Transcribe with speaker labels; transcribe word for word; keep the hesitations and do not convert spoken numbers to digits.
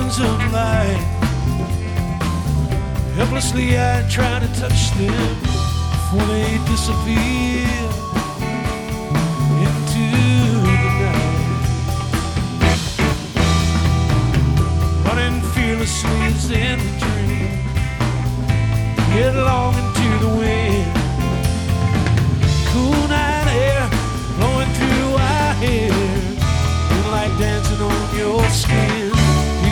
Speaker 1: diamonds of light. Helplessly I try to touch them before they disappear into the night. Running fearlessly as in a dream, headlong into the wind.